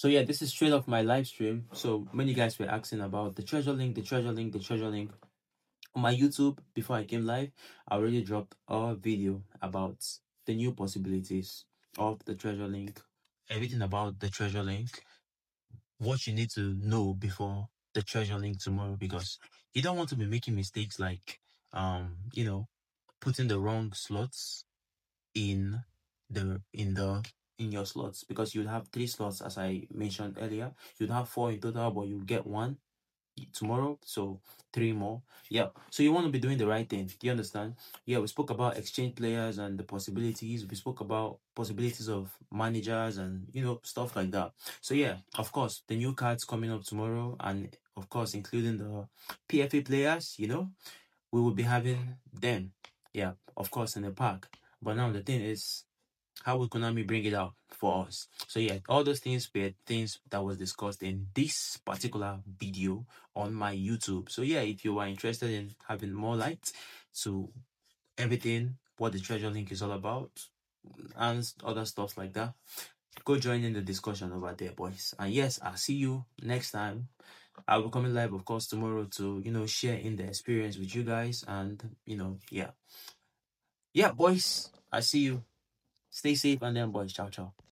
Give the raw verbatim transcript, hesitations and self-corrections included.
So yeah, this is straight off my live stream. So many guys were asking about the treasure link, the treasure link, the treasure link. On my YouTube, before I came live, I already dropped a video about the new possibilities of the treasure link, everything about the treasure link, what you need to know before the treasure link tomorrow, because you don't want to be making mistakes like um, you know, putting the wrong slots in the in the in your slots, because you'd have three slots as I mentioned earlier. You'd have four in total, but you get one tomorrow, so three more. Yeah, so you want to be doing the right thing. Do you understand? Yeah, we spoke about exchange players and the possibilities. We spoke about possibilities of managers and you know stuff like that. So yeah, of course, the new cards coming up tomorrow, and of course including the P F A players, you know, we will be having them. Yeah, of course, in the pack. But now the thing is, how will Konami bring it out for us? So yeah, all those things were things that was discussed in this particular video on my YouTube. So yeah, if you are interested in having more light to everything, what the treasure link is all about, and other stuff like that, go join in the discussion over there, boys. And yes, I'll see you next time. I will come in live, of course, tomorrow to you know share in the experience with you guys, and you know, yeah, yeah, boys. I see you. Stay safe, and then, boys. Ciao, ciao.